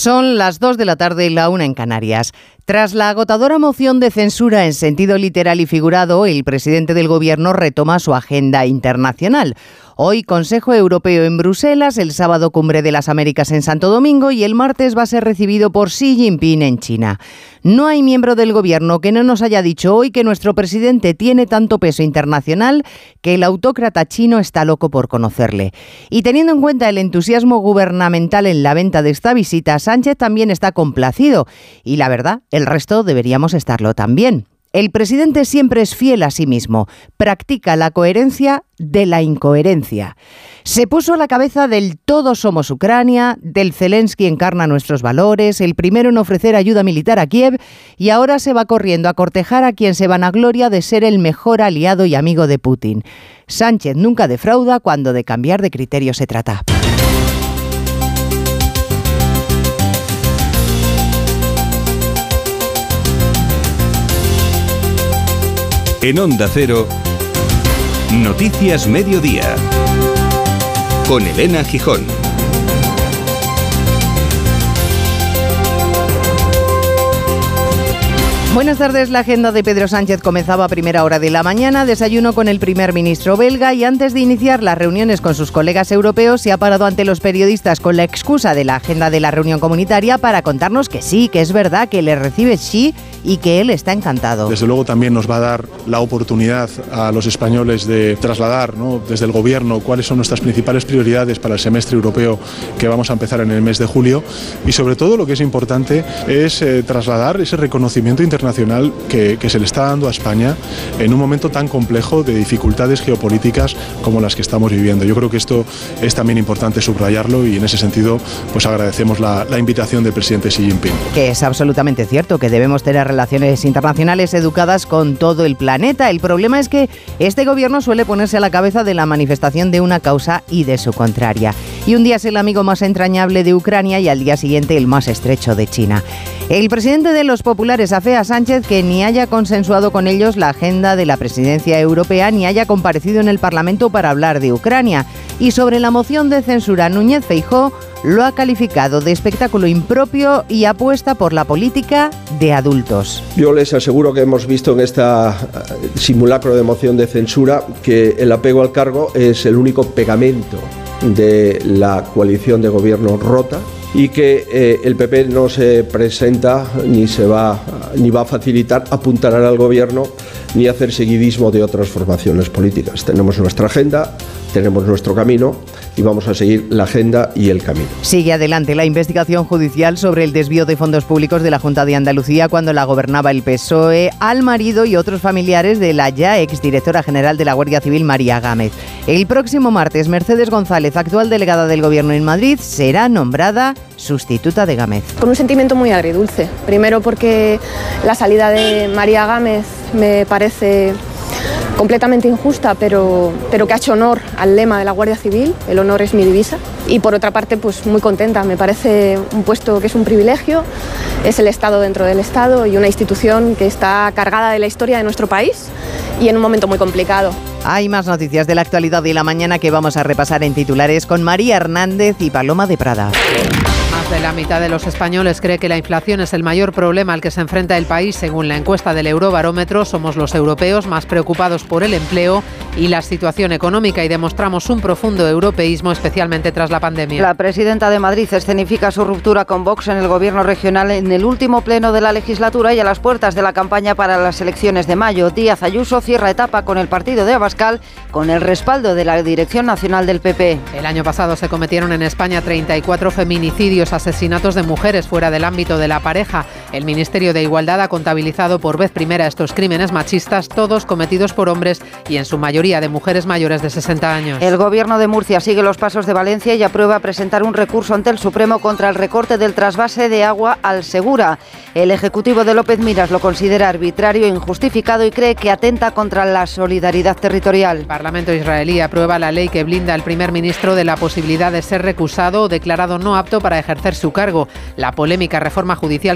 Son las 2 de la tarde y la 1 en Canarias. Tras la agotadora moción de censura en sentido literal y figurado, el presidente del Gobierno retoma su agenda internacional. Hoy Consejo Europeo en Bruselas, el sábado Cumbre de las Américas en Santo Domingo y el martes va a ser recibido por Xi Jinping en China. No hay miembro del Gobierno que no nos haya dicho hoy que nuestro presidente tiene tanto peso internacional que el autócrata chino está loco por conocerle. Y teniendo en cuenta el entusiasmo gubernamental en la venta de esta visita, Sánchez también está complacido. Y la verdad, el resto deberíamos estarlo también. El presidente siempre es fiel a sí mismo, practica la coherencia de la incoherencia. Se puso a la cabeza del todos somos Ucrania, del Zelensky encarna nuestros valores, el primero en ofrecer ayuda militar a Kiev y ahora se va corriendo a cortejar a quien se vanagloria de ser el mejor aliado y amigo de Putin. Sánchez nunca defrauda cuando de cambiar de criterio se trata. En Onda Cero, Noticias Mediodía, con Elena Gijón. Buenas tardes. La agenda de Pedro Sánchez comenzaba a primera hora de la mañana, desayuno con el primer ministro belga y antes de iniciar las reuniones con sus colegas europeos se ha parado ante los periodistas con la excusa de la agenda de la reunión comunitaria para contarnos que sí, que es verdad, que le recibe Xi y que él está encantado. Desde luego también nos va a dar la oportunidad a los españoles de trasladar, ¿no?, desde el Gobierno cuáles son nuestras principales prioridades para el semestre europeo que vamos a empezar en el mes de julio y sobre todo lo que es importante es trasladar ese reconocimiento internacional que se le está dando a España en un momento tan complejo de dificultades geopolíticas como las que estamos viviendo. Yo creo que esto es también importante subrayarlo y en ese sentido pues agradecemos la invitación del presidente Xi Jinping. Que es absolutamente cierto que debemos tener relaciones internacionales educadas con todo el planeta. El problema es que este gobierno suele ponerse a la cabeza de la manifestación de una causa y de su contraria. Y un día es el amigo más entrañable de Ucrania y al día siguiente el más estrecho de China. El presidente de los populares afea a Sánchez que ni haya consensuado con ellos la agenda de la presidencia europea ni haya comparecido en el Parlamento para hablar de Ucrania. Y sobre la moción de censura, Núñez Feijóo lo ha calificado de espectáculo impropio y apuesta por la política de adultos. Yo les aseguro que hemos visto en esta simulacro de moción de censura que el apego al cargo es el único pegamento de la coalición de gobierno rota y que el PP no se presenta ni va a facilitar apuntalar al gobierno ni hacer seguidismo de otras formaciones políticas. Tenemos nuestra agenda, tenemos nuestro camino y vamos a seguir la agenda y el camino. Sigue adelante la investigación judicial sobre el desvío de fondos públicos de la Junta de Andalucía cuando la gobernaba el PSOE al marido y otros familiares de la ya exdirectora general de la Guardia Civil, María Gámez. El próximo martes, Mercedes González, actual delegada del Gobierno en Madrid, será nombrada sustituta de Gámez. Con un sentimiento muy agridulce. Primero porque la salida de María Gámez me parece completamente injusta, pero que ha hecho honor al lema de la Guardia Civil, el honor es mi divisa. Y por otra parte, pues muy contenta, me parece un puesto que es un privilegio, es el Estado dentro del Estado y una institución que está cargada de la historia de nuestro país y en un momento muy complicado. Hay más noticias de la actualidad de la mañana que vamos a repasar en titulares con María Hernández y Paloma de Prada. Más de la mitad de los españoles cree que la inflación es el mayor problema al que se enfrenta el país. Según la encuesta del Eurobarómetro, somos los europeos más preocupados por el empleo y la situación económica y demostramos un profundo europeísmo, especialmente tras la pandemia. La presidenta de Madrid escenifica su ruptura con Vox en el gobierno regional en el último pleno de la legislatura y a las puertas de la campaña para las elecciones de mayo. Díaz Ayuso cierra etapa con el partido de Abascal con el respaldo de la Dirección Nacional del PP. El año pasado se cometieron en España 34 feminicidios, asesinatos de mujeres fuera del ámbito de la pareja. El Ministerio de Igualdad ha contabilizado por vez primera estos crímenes machistas, todos cometidos por hombres y en su mayoría de mujeres mayores de 60 años. El Gobierno de Murcia sigue los pasos de Valencia y aprueba presentar un recurso ante el Supremo contra el recorte del trasvase de agua al Segura. El Ejecutivo de López Miras lo considera arbitrario e injustificado y cree que atenta contra la solidaridad territorial. El Parlamento israelí aprueba la ley que blinda al primer ministro de la posibilidad de ser recusado o declarado no apto para ejercer su cargo. La polémica reforma judicial que impulsa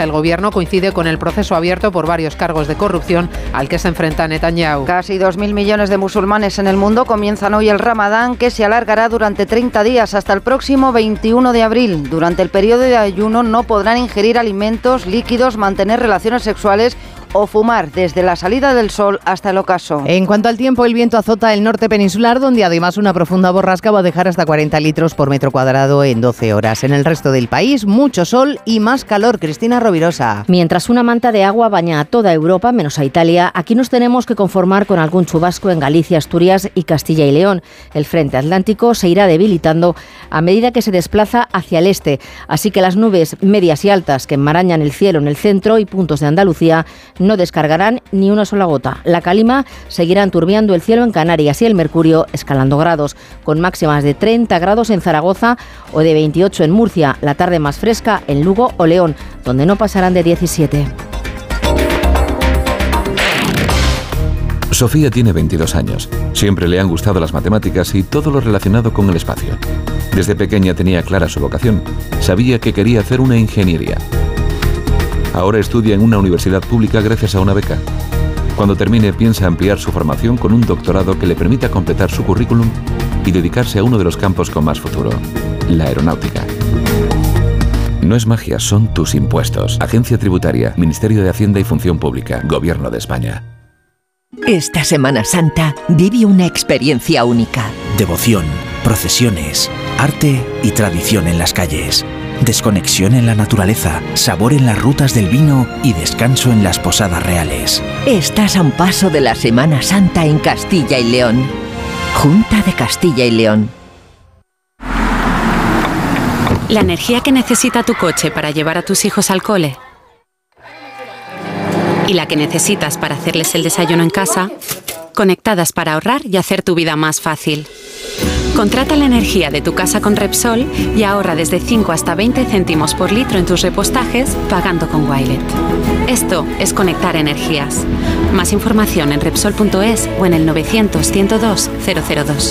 el gobierno coincide con el proceso abierto por varios cargos de corrupción al que se enfrenta Netanyahu. Casi 2.000 millones de musulmanes en el mundo comienzan hoy el Ramadán, que se alargará durante 30 días hasta el próximo 21 de abril. Durante el periodo de ayuno no podrán ingerir alimentos, líquidos, mantener relaciones sexuales o fumar desde la salida del sol hasta el ocaso. En cuanto al tiempo, el viento azota el norte peninsular, donde además una profunda borrasca va a dejar hasta 40 litros por metro cuadrado en 12 horas. En el resto del país, mucho sol y más calor. Cristina Rovirosa. Mientras una manta de agua baña a toda Europa, menos a Italia, aquí nos tenemos que conformar con algún chubasco en Galicia, Asturias y Castilla y León. El frente atlántico se irá debilitando a medida que se desplaza hacia el este, así que las nubes medias y altas que enmarañan el cielo en el centro y puntos de Andalucía no descargarán ni una sola gota. La calima seguirá enturbiando el cielo en Canarias y el mercurio escalando grados, con máximas de 30 grados en Zaragoza o de 28 en Murcia, la tarde más fresca en Lugo o León, donde no pasarán de 17. Sofía tiene 22 años. Siempre le han gustado las matemáticas y todo lo relacionado con el espacio. Desde pequeña tenía clara su vocación. Sabía que quería hacer una ingeniería. Ahora estudia en una universidad pública gracias a una beca. Cuando termine, piensa ampliar su formación con un doctorado que le permita completar su currículum y dedicarse a uno de los campos con más futuro, la aeronáutica. No es magia, son tus impuestos. Agencia Tributaria, Ministerio de Hacienda y Función Pública, Gobierno de España. Esta Semana Santa vive una experiencia única. Devoción, procesiones, arte y tradición en las calles. Desconexión en la naturaleza, sabor en las rutas del vino y descanso en las posadas reales. Estás a un paso de la Semana Santa en Castilla y León. Junta de Castilla y León. La energía que necesita tu coche para llevar a tus hijos al cole y la que necesitas para hacerles el desayuno en casa, conectadas para ahorrar y hacer tu vida más fácil. Contrata la energía de tu casa con Repsol y ahorra desde 5 hasta 20 céntimos por litro en tus repostajes pagando con Wilet. Esto es conectar energías. Más información en Repsol.es o en el 900-102-002.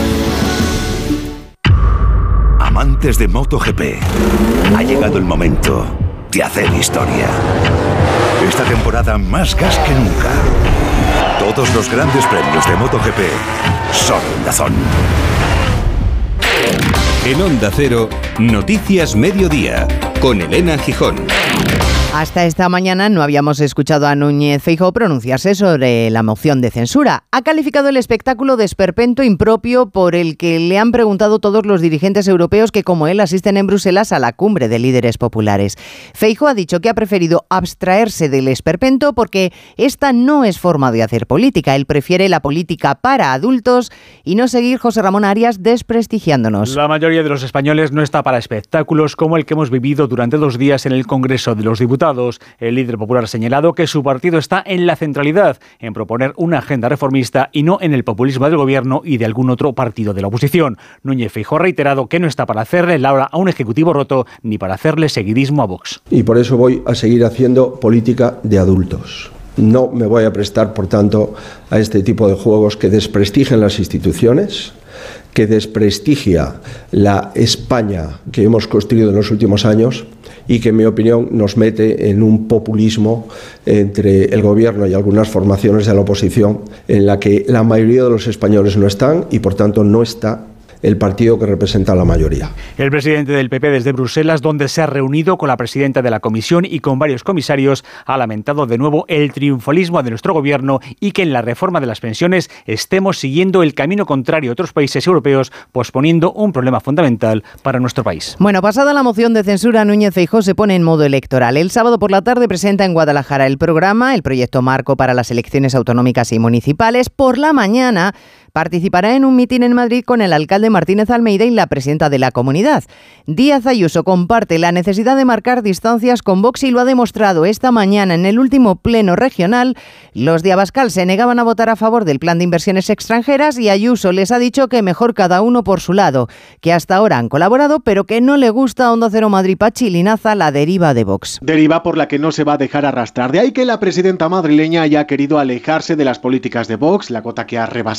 Amantes de MotoGP, ha llegado el momento de hacer historia. Esta temporada más gas que nunca. Todos los grandes premios de MotoGP son en DAZN. En Onda Cero, Noticias Mediodía, con Elena Gijón. Hasta esta mañana no habíamos escuchado a Núñez Feijóo pronunciarse sobre la moción de censura. Ha calificado el espectáculo de esperpento impropio por el que le han preguntado todos los dirigentes europeos que, como él, asisten en Bruselas a la cumbre de líderes populares. Feijóo ha dicho que ha preferido abstraerse del esperpento porque esta no es forma de hacer política. Él prefiere la política para adultos y no seguir, José Ramón Arias, desprestigiándonos. La mayoría de los españoles no está para espectáculos como el que hemos vivido durante 2 días en el Congreso de los Diputados. El líder popular ha señalado que su partido está en la centralidad, en proponer una agenda reformista y no en el populismo del gobierno y de algún otro partido de la oposición. Núñez Feijóo ha reiterado que no está para hacerle la hora a un ejecutivo roto ni para hacerle seguidismo a Vox. Y por eso voy a seguir haciendo política de adultos. No me voy a prestar, por tanto, a este tipo de juegos que desprestigian las instituciones, que desprestigia la España que hemos construido en los últimos años y que, en mi opinión, nos mete en un populismo entre el gobierno y algunas formaciones de la oposición en la que la mayoría de los españoles no están y, por tanto, no está el partido que representa a la mayoría. El presidente del PP desde Bruselas, donde se ha reunido con la presidenta de la Comisión y con varios comisarios, ha lamentado de nuevo el triunfalismo de nuestro gobierno y que en la reforma de las pensiones estemos siguiendo el camino contrario a otros países europeos, posponiendo un problema fundamental para nuestro país. Bueno, pasada la moción de censura, Núñez Feijóo se pone en modo electoral. El sábado por la tarde presenta en Guadalajara el programa, el proyecto marco para las elecciones autonómicas y municipales. Por la mañana participará en un mitin en Madrid con el alcalde Martínez Almeida y la presidenta de la comunidad. Díaz Ayuso comparte la necesidad de marcar distancias con Vox y lo ha demostrado esta mañana en el último pleno regional. Los de Abascal se negaban a votar a favor del plan de inversiones extranjeras y Ayuso les ha dicho que mejor cada uno por su lado, que hasta ahora han colaborado, pero que no le gusta a Onda Cero Madrid Pachi Linaza la deriva de Vox. Deriva por la que no se va a dejar arrastrar. De ahí que la presidenta madrileña haya querido alejarse de las políticas de Vox, la cota que ha rebasado su paciencia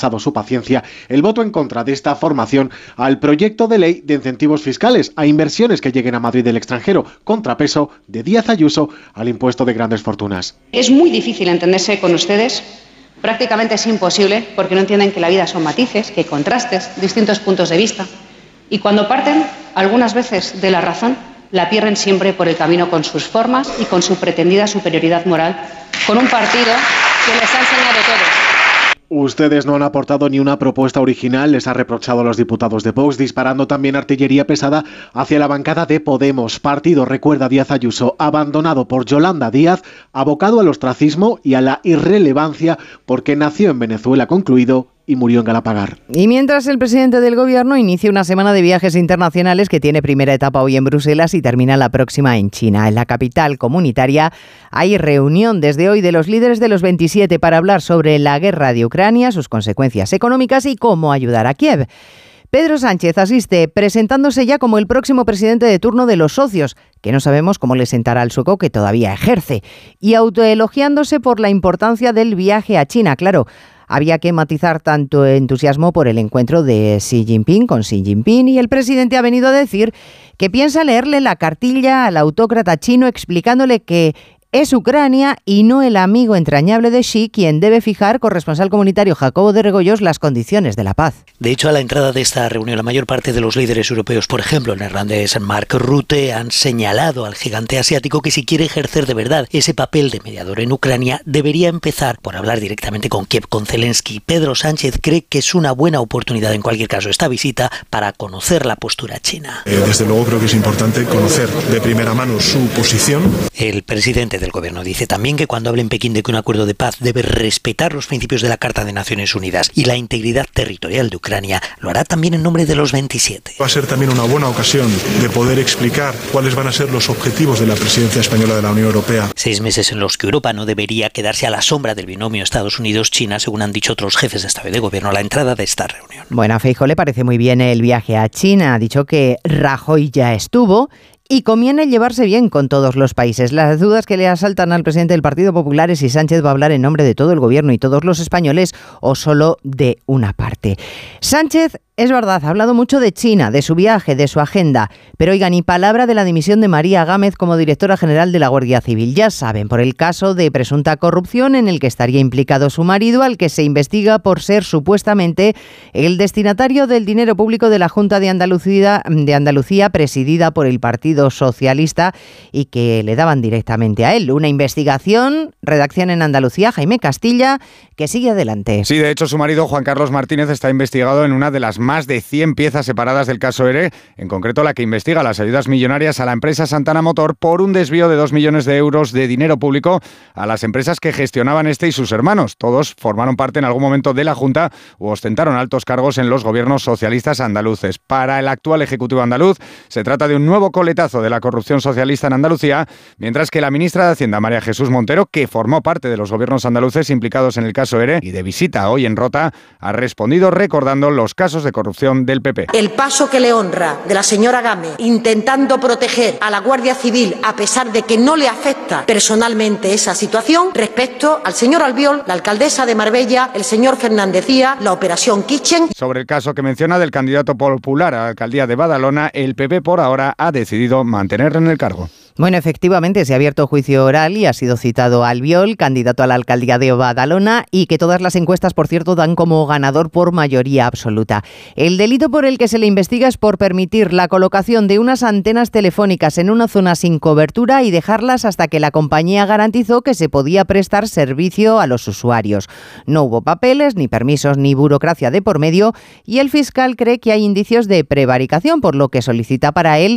ciencia el voto en contra de esta formación al proyecto de ley de incentivos fiscales a inversiones que lleguen a Madrid del extranjero, contrapeso de Díaz Ayuso al impuesto de grandes fortunas. Es muy difícil entenderse con ustedes, prácticamente es imposible, porque no entienden que la vida son matices, que hay contrastes, distintos puntos de vista, y cuando parten, algunas veces de la razón, la pierden siempre por el camino con sus formas y con su pretendida superioridad moral, con un partido que les ha enseñado todo. Ustedes no han aportado ni una propuesta original, les ha reprochado a los diputados de Vox, disparando también artillería pesada hacia la bancada de Podemos. Partido, recuerda Díaz Ayuso, abandonado por Yolanda Díaz, abocado al ostracismo y a la irrelevancia porque nació en Venezuela, concluido, y murió en Galapagar. Y mientras el presidente del gobierno inicia una semana de viajes internacionales que tiene primera etapa hoy en Bruselas y termina la próxima en China. En la capital comunitaria hay reunión desde hoy de los líderes de los 27 para hablar sobre la guerra de Ucrania, sus consecuencias económicas y cómo ayudar a Kiev. Pedro Sánchez asiste presentándose ya como el próximo presidente de turno de los socios, que no sabemos cómo le sentará al sueco que todavía ejerce, y autoelogiándose por la importancia del viaje a China. Claro, había que matizar tanto entusiasmo por el encuentro de Xi Jinping con Xi Jinping y el presidente ha venido a decir que piensa leerle la cartilla al autócrata chino explicándole que es Ucrania y no el amigo entrañable de Xi quien debe fijar, corresponsal comunitario Jacobo de Regoyos, las condiciones de la paz. De hecho, a la entrada de esta reunión, la mayor parte de los líderes europeos, por ejemplo, el neerlandés Mark Rutte, han señalado al gigante asiático que si quiere ejercer de verdad ese papel de mediador en Ucrania, debería empezar por hablar directamente con Kiev, con Zelensky. Pedro Sánchez cree que es una buena oportunidad, en cualquier caso, esta visita para conocer la postura china. Desde luego creo que es importante conocer de primera mano su posición. El presidente del gobierno dice también que cuando hable en Pekín de que un acuerdo de paz debe respetar los principios de la Carta de Naciones Unidas y la integridad territorial de Ucrania, lo hará también en nombre de los 27. Va a ser también una buena ocasión de poder explicar cuáles van a ser los objetivos de la presidencia española de la Unión Europea. 6 meses en los que Europa no debería quedarse a la sombra del binomio Estados Unidos-China, según han dicho otros jefes de Estado y de Gobierno a la entrada de esta reunión. Bueno, a Feijóo le parece muy bien el viaje a China. Ha dicho que Rajoy ya estuvo y conviene llevarse bien con todos los países. Las dudas que le asaltan al presidente del Partido Popular es si Sánchez va a hablar en nombre de todo el gobierno y todos los españoles o solo de una parte. Sánchez, es verdad, ha hablado mucho de China, de su viaje, de su agenda, pero oiga, ni palabra de la dimisión de María Gámez como directora general de la Guardia Civil. Ya saben, por el caso de presunta corrupción en el que estaría implicado su marido, al que se investiga por ser supuestamente el destinatario del dinero público de la Junta de Andalucía presidida por el Partido Socialista y que le daban directamente a él. Una investigación, redacción en Andalucía, Jaime Castilla, que sigue adelante. Sí, de hecho su marido Juan Carlos Martínez está investigado en una de las más de 100 piezas separadas del caso ERE, en concreto la que investiga las ayudas millonarias a la empresa Santana Motor por un desvío de 2 millones de euros de dinero público a las empresas que gestionaban este y sus hermanos. Todos formaron parte en algún momento de la Junta u ostentaron altos cargos en los gobiernos socialistas andaluces. Para el actual Ejecutivo andaluz se trata de un nuevo coletazo de la corrupción socialista en Andalucía, mientras que la ministra de Hacienda, María Jesús Montero, que formó parte de los gobiernos andaluces implicados en el caso ERE y de visita hoy en Rota, ha respondido recordando los casos de corrupción del PP. El paso que le honra de la señora Gámez intentando proteger a la Guardia Civil a pesar de que no le afecta personalmente esa situación respecto al señor Albiol, la alcaldesa de Marbella, el señor Fernández Díaz, la operación Kitchen. Sobre el caso que menciona del candidato popular a la alcaldía de Badalona, el PP por ahora ha decidido mantenerlo en el cargo. Bueno, efectivamente, se ha abierto juicio oral y ha sido citado Albiol, candidato a la alcaldía de Badalona, y que todas las encuestas, por cierto, dan como ganador por mayoría absoluta. El delito por el que se le investiga es por permitir la colocación de unas antenas telefónicas en una zona sin cobertura y dejarlas hasta que la compañía garantizó que se podía prestar servicio a los usuarios. No hubo papeles, ni permisos, ni burocracia de por medio, y el fiscal cree que hay indicios de prevaricación, por lo que solicita para él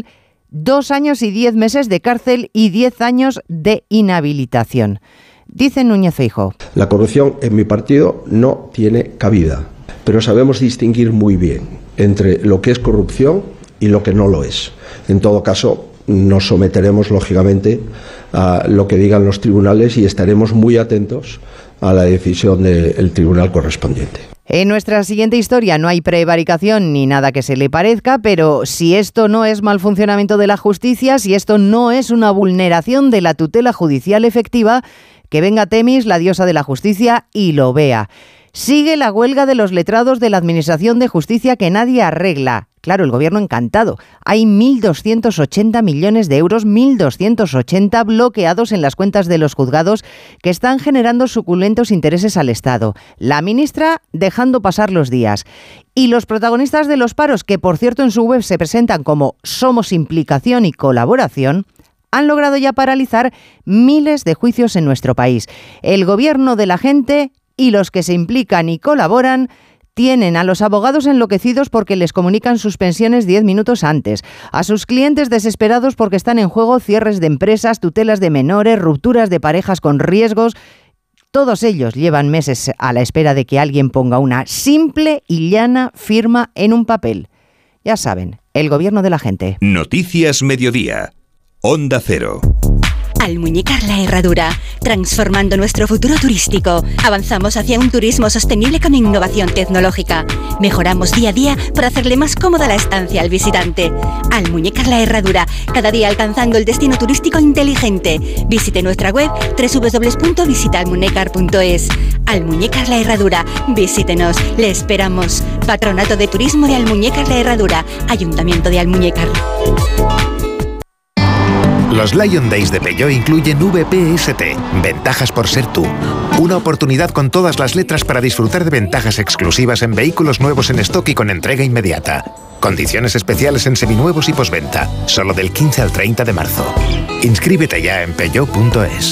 2 años y 10 meses de cárcel y 10 años de inhabilitación. Dice Núñez Feijóo. La corrupción en mi partido no tiene cabida, pero sabemos distinguir muy bien entre lo que es corrupción y lo que no lo es. En todo caso, nos someteremos lógicamente a lo que digan los tribunales y estaremos muy atentos a la decisión del tribunal correspondiente. En nuestra siguiente historia no hay prevaricación ni nada que se le parezca, pero si esto no es mal funcionamiento de la justicia, si esto no es una vulneración de la tutela judicial efectiva, que venga Temis, la diosa de la justicia, y lo vea. Sigue la huelga de los letrados de la Administración de Justicia que nadie arregla. Claro, el gobierno encantado. Hay 1.280 millones de euros, 1.280 bloqueados en las cuentas de los juzgados que están generando suculentos intereses al Estado. La ministra dejando pasar los días. Y los protagonistas de los paros, que por cierto en su web se presentan como Somos Implicación y Colaboración, han logrado ya paralizar miles de juicios en nuestro país. El gobierno de la gente y los que se implican y colaboran tienen a los abogados enloquecidos porque les comunican sus pensiones 10 minutos antes, a sus clientes desesperados porque están en juego cierres de empresas, tutelas de menores, rupturas de parejas con riesgos. Todos ellos llevan meses a la espera de que alguien ponga una simple y llana firma en un papel. Ya saben, el gobierno de la gente. Noticias Mediodía. Onda Cero. Almuñécar la Herradura, transformando nuestro futuro turístico. Avanzamos hacia un turismo sostenible con innovación tecnológica. Mejoramos día a día para hacerle más cómoda la estancia al visitante. Almuñécar la Herradura, cada día alcanzando el destino turístico inteligente. Visite nuestra web www.visitaalmunecar.es. Almuñécar la Herradura, visítenos, le esperamos. Patronato de Turismo de Almuñécar la Herradura, Ayuntamiento de Almuñécar. Los Lion Days de Peugeot incluyen VPST, ventajas por ser tú. Una oportunidad con todas las letras para disfrutar de ventajas exclusivas en vehículos nuevos en stock y con entrega inmediata. Condiciones especiales en seminuevos y postventa, solo del 15 al 30 de marzo. Inscríbete ya en peugeot.es.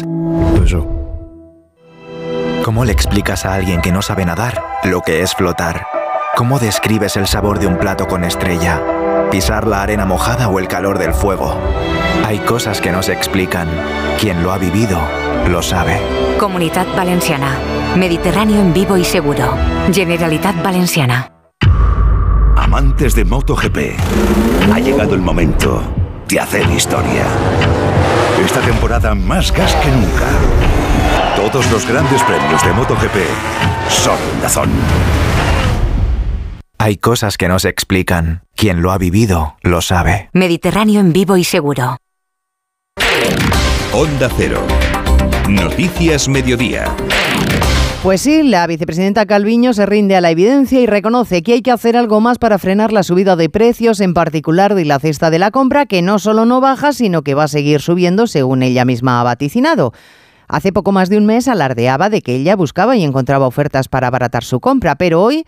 ¿Cómo le explicas a alguien que no sabe nadar lo que es flotar? ¿Cómo describes el sabor de un plato con estrella? ¿Pisar la arena mojada o el calor del fuego? Hay cosas que no se explican. Quien lo ha vivido, lo sabe. Comunitat Valenciana. Mediterráneo en vivo y seguro. Generalitat Valenciana. Amantes de MotoGP, ha llegado el momento de hacer historia. Esta temporada más gas que nunca. Todos los grandes premios de MotoGP son DAZN. Hay cosas que no se explican. Quien lo ha vivido, lo sabe. Mediterráneo en vivo y seguro. Onda Cero. Noticias Mediodía. Pues sí, la vicepresidenta Calviño se rinde a la evidencia y reconoce que hay que hacer algo más para frenar la subida de precios, en particular de la cesta de la compra, que no solo no baja, sino que va a seguir subiendo, según ella misma ha vaticinado. Hace poco más de un mes alardeaba de que ella buscaba y encontraba ofertas para abaratar su compra, pero hoy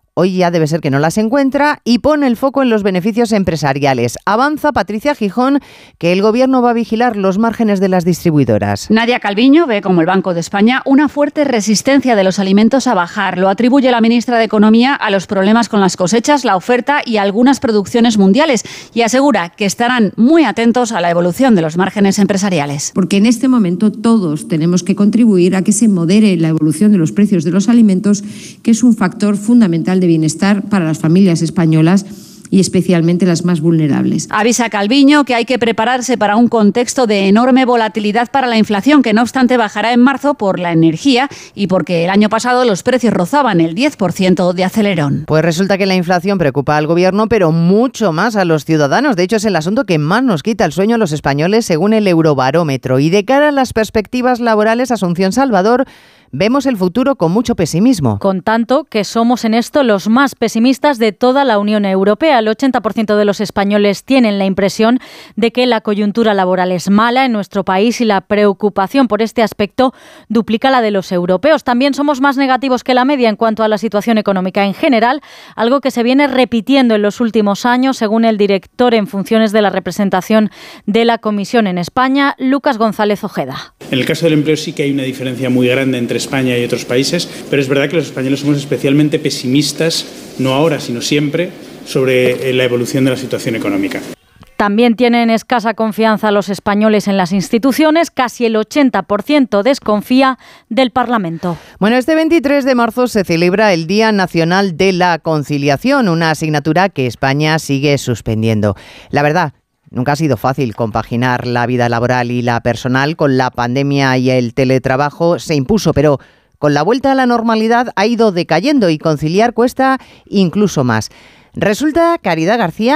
ya debe ser que no las encuentra y pone el foco en los beneficios empresariales. Avanza Patricia Gijón que el Gobierno va a vigilar los márgenes de las distribuidoras. Nadia Calviño ve, como el Banco de España, una fuerte resistencia de los alimentos a bajar. Lo atribuye la ministra de Economía a los problemas con las cosechas, la oferta y algunas producciones mundiales y asegura que estarán muy atentos a la evolución de los márgenes empresariales. Porque en este momento todos tenemos que contribuir a que se modere la evolución de los precios de los alimentos, que es un factor fundamental de bienestar para las familias españolas y especialmente las más vulnerables. Avisa Calviño que hay que prepararse para un contexto de enorme volatilidad para la inflación, que no obstante bajará en marzo por la energía y porque el año pasado los precios rozaban el 10% de acelerón. Pues resulta que la inflación preocupa al Gobierno, pero mucho más a los ciudadanos. De hecho, es el asunto que más nos quita el sueño a los españoles, según el Eurobarómetro. Y de cara a las perspectivas laborales, Asunción Salvador, vemos el futuro con mucho pesimismo. Con tanto que somos en esto los más pesimistas de toda la Unión Europea. El 80% de los españoles tienen la impresión de que la coyuntura laboral es mala en nuestro país y la preocupación por este aspecto duplica la de los europeos. También somos más negativos que la media en cuanto a la situación económica en general, algo que se viene repitiendo en los últimos años, según el director en funciones de la representación de la Comisión en España, Lucas González Ojeda. En el caso del empleo sí que hay una diferencia muy grande entre España y otros países, pero es verdad que los españoles somos especialmente pesimistas, no ahora, sino siempre, sobre la evolución de la situación económica. También tienen escasa confianza los españoles en las instituciones, casi el 80% desconfía del Parlamento. Bueno, este 23 de marzo se celebra el Día Nacional de la Conciliación, una asignatura que España sigue suspendiendo. La verdad, nunca ha sido fácil compaginar la vida laboral y la personal. Con la pandemia y el teletrabajo se impuso, pero con la vuelta a la normalidad ha ido decayendo y conciliar cuesta incluso más. Resulta, Caridad García,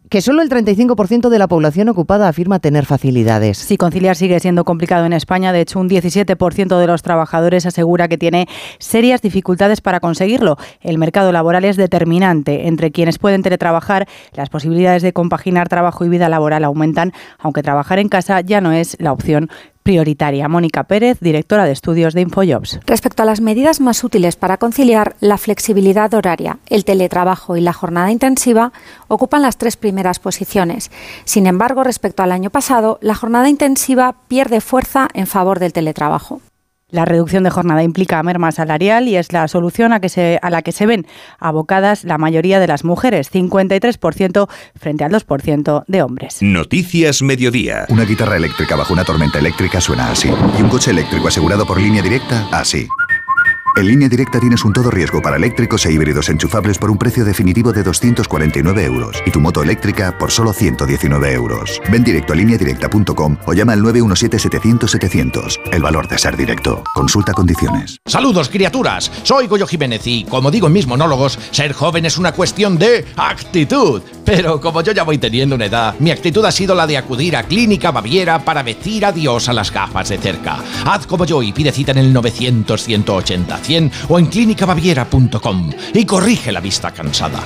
que solo el 35% de la población ocupada afirma tener facilidades. Sí, conciliar sigue siendo complicado en España. De hecho, un 17% de los trabajadores asegura que tiene serias dificultades para conseguirlo. El mercado laboral es determinante. Entre quienes pueden teletrabajar, las posibilidades de compaginar trabajo y vida laboral aumentan, aunque trabajar en casa ya no es la opción prioritaria. Mónica Pérez, directora de estudios de Infojobs. Respecto a las medidas más útiles para conciliar, la flexibilidad horaria, el teletrabajo y la jornada intensiva ocupan las 3 primeras posiciones. Sin embargo, respecto al año pasado, la jornada intensiva pierde fuerza en favor del teletrabajo. La reducción de jornada implica merma salarial y es la solución a la que se ven abocadas la mayoría de las mujeres, 53% frente al 2% de hombres. Noticias Mediodía. Una guitarra eléctrica bajo una tormenta eléctrica suena así. Y un coche eléctrico asegurado por Línea Directa, así. En Línea Directa tienes un todo riesgo para eléctricos e híbridos enchufables por un precio definitivo de 249 euros y tu moto eléctrica por solo 119 euros. Ven directo a lineadirecta.com o llama al 917-700-700. El valor de ser directo. Consulta condiciones. Saludos, criaturas. Soy Goyo Jiménez y, como digo en mis monólogos, ser joven es una cuestión de actitud. Pero como yo ya voy teniendo una edad, mi actitud ha sido la de acudir a Clínica Baviera para decir adiós a las gafas de cerca. Haz como yo y pide cita en el 900-180-100 o en clínicabaviera.com y corrige la vista cansada.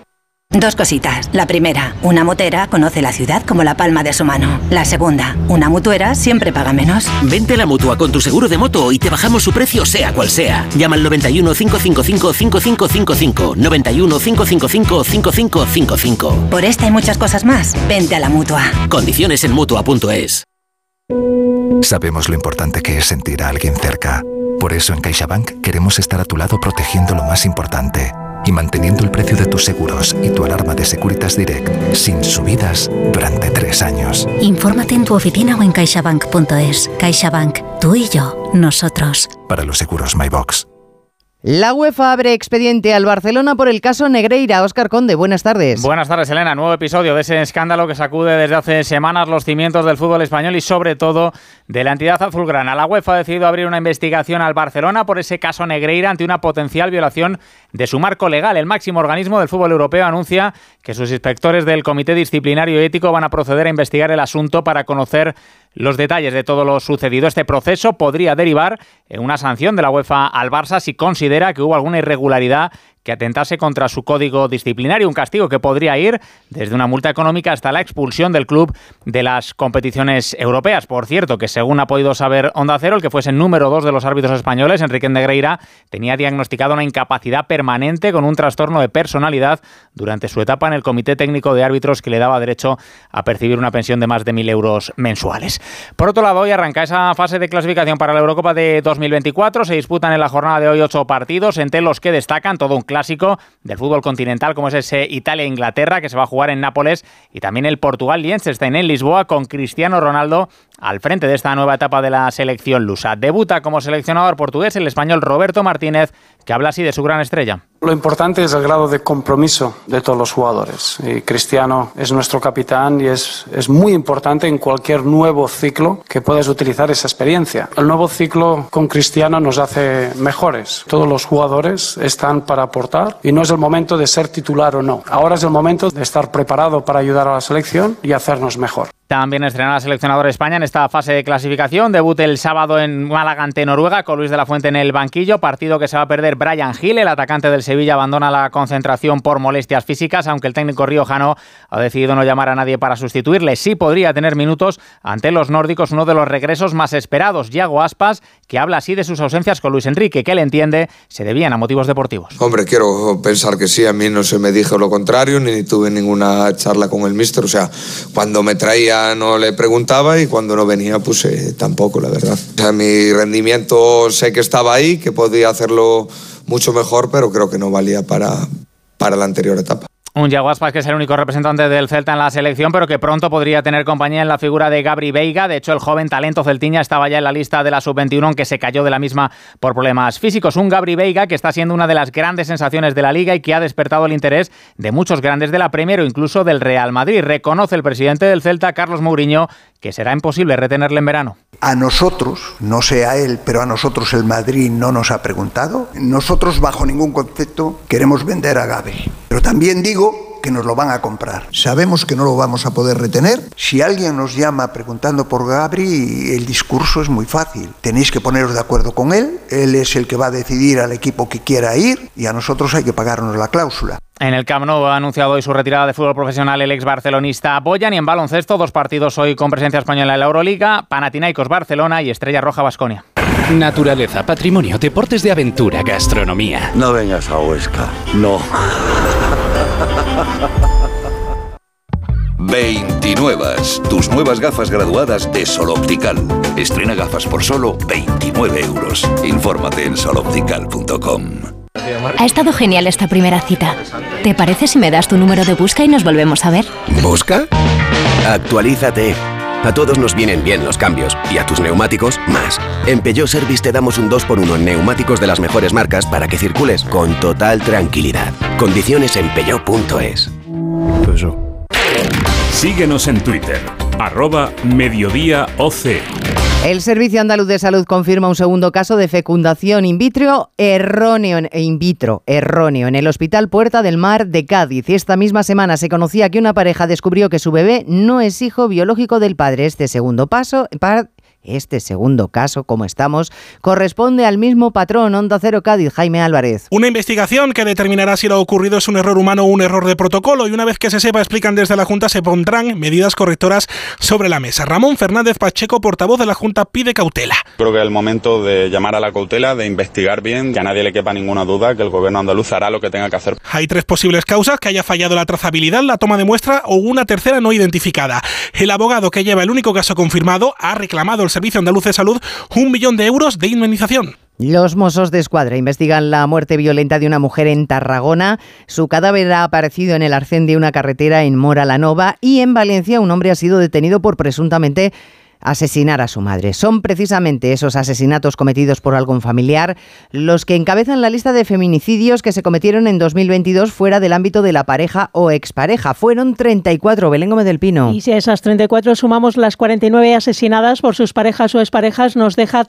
2 cositas. La primera, una motera conoce la ciudad como la palma de su mano. La segunda, una mutuera siempre paga menos. Vente a la Mutua con tu seguro de moto y te bajamos su precio sea cual sea. Llama al 91 555 5555. 91 555 5555. Por esta y muchas cosas más, vente a la Mutua. Condiciones en Mutua.es. Sabemos lo importante que es sentir a alguien cerca. Por eso en CaixaBank queremos estar a tu lado protegiendo lo más importante y manteniendo el precio de tus seguros y tu alarma de Securitas Direct sin subidas durante 3 años. Infórmate en tu oficina o en caixabank.es. CaixaBank, tú y yo, nosotros. Para los seguros MyBox. La UEFA abre expediente al Barcelona por el caso Negreira. Óscar Conde, buenas tardes. Buenas tardes, Elena. Nuevo episodio de ese escándalo que sacude desde hace semanas los cimientos del fútbol español y sobre todo de la entidad azulgrana. La UEFA ha decidido abrir una investigación al Barcelona por ese caso Negreira ante una potencial violación de su marco legal. El máximo organismo del fútbol europeo anuncia que sus inspectores del Comité Disciplinario y Ético van a proceder a investigar el asunto para conocer los detalles de todo lo sucedido. Este proceso podría derivar en una sanción de la UEFA al Barça si considera que hubo alguna irregularidad que atentase contra su código disciplinario, un castigo que podría ir desde una multa económica hasta la expulsión del club de las competiciones europeas. Por cierto, que según ha podido saber Onda Cero, el que fuese el número 2 de los árbitros españoles, Enrique Negreira, tenía diagnosticado una incapacidad permanente con un trastorno de personalidad durante su etapa en el Comité Técnico de Árbitros que le daba derecho a percibir una pensión de más de 1.000 euros mensuales. Por otro lado, hoy arranca esa fase de clasificación para la Eurocopa de 2024. Se disputan en la jornada de hoy 8 partidos, entre los que destacan todo un clásico del fútbol continental como es ese Italia-Inglaterra que se va a jugar en Nápoles y también el Portugal-Liechtenstein en Lisboa con Cristiano Ronaldo al frente de esta nueva etapa de la selección lusa. Debuta como seleccionador portugués el español Roberto Martínez, que habla así de su gran estrella. Lo importante es el grado de compromiso de todos los jugadores. Y Cristiano es nuestro capitán y es muy importante en cualquier nuevo ciclo que puedas utilizar esa experiencia. El nuevo ciclo con Cristiano nos hace mejores. Todos los jugadores están para aportar y no es el momento de ser titular o no. Ahora es el momento de estar preparado para ayudar a la selección y hacernos mejor. También estrenará la seleccionadora España en esta fase de clasificación. Debut el sábado en Málaga ante Noruega con Luis de la Fuente en el banquillo. Partido que se va a perder Bryan Gil. El atacante del Sevilla abandona la concentración por molestias físicas, aunque el técnico riojano ha decidido no llamar a nadie para sustituirle. Sí podría tener minutos ante los nórdicos, uno de los regresos más esperados. Yago Aspas, que habla así de sus ausencias con Luis Enrique, que él entiende se debían a motivos deportivos. Hombre, quiero pensar que sí. A mí no se me dijo lo contrario, ni tuve ninguna charla con el míster. O sea, cuando me traía no le preguntaba y cuando no venía pues tampoco, la verdad. O sea, mi rendimiento sé que estaba ahí, que podía hacerlo mucho mejor, pero creo que no valía para la anterior etapa. Un Yago Aspas que es el único representante del Celta en la selección, pero que pronto podría tener compañía en la figura de Gabri Veiga. De hecho, el joven talento celtiña estaba ya en la lista de la sub-21, aunque se cayó de la misma por problemas físicos. Un Gabri Veiga que está siendo una de las grandes sensaciones de la Liga y que ha despertado el interés de muchos grandes de la Premier o incluso del Real Madrid. Reconoce el presidente del Celta, Carlos Mourinho, que será imposible retenerle en verano. A nosotros, no sé a él, pero a nosotros el Madrid no nos ha preguntado. Nosotros, bajo ningún concepto, queremos vender a Gabri. Pero también digo que nos lo van a comprar. Sabemos que no lo vamos a poder retener. Si alguien nos llama preguntando por Gabri, el discurso es muy fácil. Tenéis que poneros de acuerdo con él. Él es el que va a decidir al equipo que quiera ir y a nosotros hay que pagarnos la cláusula. En el Camp Nou ha anunciado hoy su retirada de fútbol profesional el ex barcelonista Boyan, y en baloncesto 2 partidos hoy con presencia española en la Euroliga: Panathinaikos Barcelona y Estrella Roja Baskonia. Naturaleza, patrimonio, deportes de aventura, gastronomía. No vengas a Huesca, no. 29. Tus nuevas gafas graduadas de Sol Optical. Estrena gafas por solo 29 euros. Infórmate en soloptical.com. Ha estado genial esta primera cita. ¿Te parece si me das tu número de busca y nos volvemos a ver? ¿Busca? Actualízate. A todos nos vienen bien los cambios, y a tus neumáticos más. En Peugeot Service te damos un 2x1 en neumáticos de las mejores marcas para que circules con total tranquilidad. Condiciones en peugeot.es. Síguenos en Twitter, @mediodíaoc. El Servicio Andaluz de Salud confirma un segundo caso de fecundación in vitro erróneo en el Hospital Puerta del Mar de Cádiz. Y esta misma semana se conocía que una pareja descubrió que su bebé no es hijo biológico del padre. Este segundo caso, como estamos, corresponde al mismo patrón. Onda Cero Cádiz, Jaime Álvarez. Una investigación que determinará si lo ocurrido es un error humano o un error de protocolo, y una vez que se sepa, explican desde la Junta, se pondrán medidas correctoras sobre la mesa. Ramón Fernández Pacheco, portavoz de la Junta, pide cautela. Creo que es el momento de llamar a la cautela, de investigar bien, que a nadie le quepa ninguna duda que el gobierno andaluz hará lo que tenga que hacer. Hay 3 posibles causas: que haya fallado la trazabilidad, la toma de muestra o una tercera no identificada. El abogado que lleva el único caso confirmado ha reclamado al Servicio Andaluz de Salud 1 millón de euros de indemnización. Los Mossos d'Esquadra investigan la muerte violenta de una mujer en Tarragona. Su cadáver ha aparecido en el arcén de una carretera en Móra la Nova, y en Valencia un hombre ha sido detenido por presuntamente asesinar a su madre. Son precisamente esos asesinatos cometidos por algún familiar los que encabezan la lista de feminicidios que se cometieron en 2022 fuera del ámbito de la pareja o expareja. Fueron 34. Belén Gómez del Pino. Y si a esas 34 sumamos las 49 asesinadas por sus parejas o exparejas, nos deja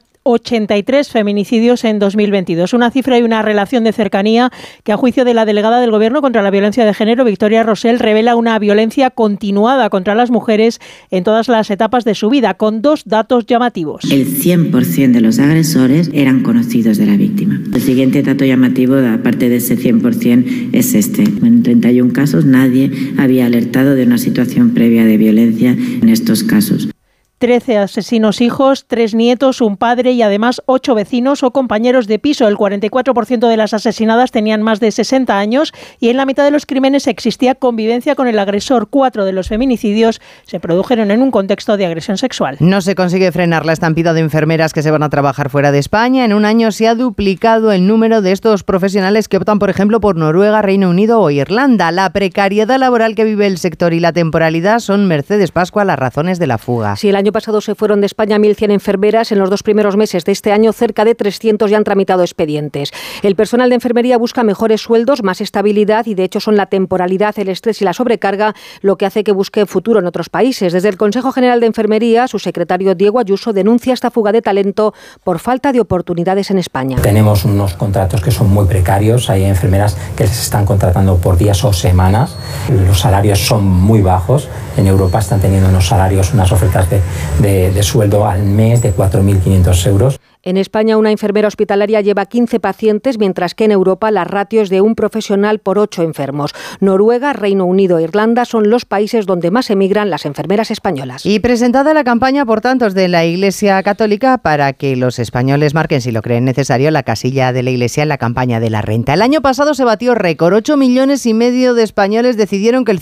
83 feminicidios en 2022. Una cifra y una relación de cercanía que, a juicio de la delegada del Gobierno contra la violencia de género, Victoria Rosell, revela una violencia continuada contra las mujeres en todas las etapas de su vida, con 2 datos llamativos. El 100% de los agresores eran conocidos de la víctima. El siguiente dato llamativo, aparte de ese 100%, es este. En 31 casos nadie había alertado de una situación previa de violencia en estos casos. 13 asesinos hijos, 3 nietos, un padre y además 8 vecinos o compañeros de piso. El 44% de las asesinadas tenían más de 60 años y en la mitad de los crímenes existía convivencia con el agresor. 4 de los feminicidios se produjeron en un contexto de agresión sexual. No se consigue frenar la estampida de enfermeras que se van a trabajar fuera de España. En un año se ha duplicado el número de estos profesionales que optan, por ejemplo, por Noruega, Reino Unido o Irlanda. La precariedad laboral que vive el sector y la temporalidad son, Mercedes Pascua, las razones de la fuga. Sí, el año pasado se fueron de España 1.100 enfermeras. En los 2 primeros meses de este año, cerca de 300 ya han tramitado expedientes. El personal de enfermería busca mejores sueldos, más estabilidad y, de hecho, son la temporalidad, el estrés y la sobrecarga lo que hace que busque futuro en otros países. Desde el Consejo General de Enfermería, su secretario Diego Ayuso denuncia esta fuga de talento por falta de oportunidades en España. Tenemos unos contratos que son muy precarios. Hay enfermeras que se están contratando por días o semanas. Los salarios son muy bajos. En Europa están teniendo unos salarios, unas ofertas de sueldo al mes de 4.500 euros. En España, una enfermera hospitalaria lleva 15 pacientes, mientras que en Europa la ratio es de un profesional por 8 enfermos. Noruega, Reino Unido e Irlanda son los países donde más emigran las enfermeras españolas. Y presentada la campaña por tantos de la Iglesia Católica para que los españoles marquen, si lo creen necesario, la casilla de la Iglesia en la campaña de la renta. El año pasado se batió récord. 8,5 millones de españoles decidieron que el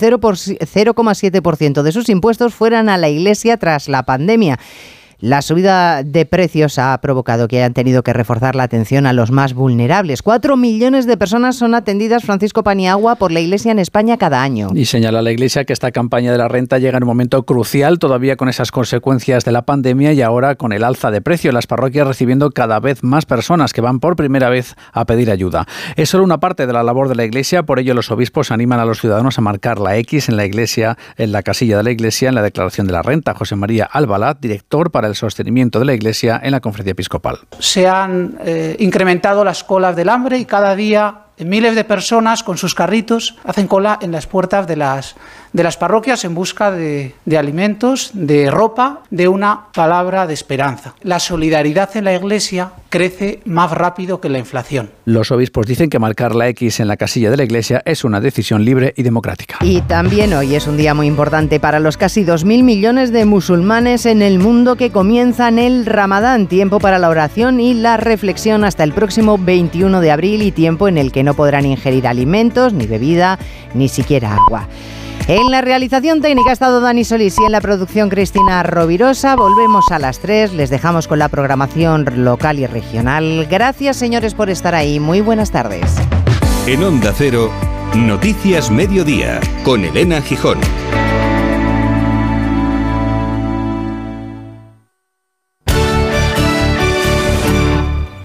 0,7% de sus impuestos fueran a la Iglesia tras la pandemia. La subida de precios ha provocado que hayan tenido que reforzar la atención a los más vulnerables. 4 millones de personas son atendidas, Francisco Paniagua, por la Iglesia en España cada año. Y señala la Iglesia que esta campaña de la renta llega en un momento crucial, todavía con esas consecuencias de la pandemia y ahora con el alza de precios. Las parroquias recibiendo cada vez más personas que van por primera vez a pedir ayuda. Es solo una parte de la labor de la Iglesia, por ello los obispos animan a los ciudadanos a marcar la X en la Iglesia, en la casilla de la Iglesia, en la declaración de la renta. José María Albalá, director para el sostenimiento de la Iglesia en la Conferencia Episcopal. Se han incrementado las colas del hambre y cada día Miles de personas con sus carritos hacen cola en las puertas de las parroquias en busca de alimentos, de ropa, de una palabra de esperanza. La solidaridad en la Iglesia crece más rápido que la inflación. Los obispos dicen que marcar la X en la casilla de la Iglesia es una decisión libre y democrática. Y también hoy es un día muy importante para los casi 2.000 millones de musulmanes en el mundo que comienzan el Ramadán, tiempo para la oración y la reflexión hasta el próximo 21 de abril y tiempo en el que no podrán ingerir alimentos, ni bebida, ni siquiera agua. En la realización técnica ha estado Dani Solís y en la producción Cristina Rovirosa. Volvemos a las 3, les dejamos con la programación local y regional. Gracias, señores, por estar ahí. Muy buenas tardes. En Onda Cero, Noticias Mediodía, con Elena Gijón.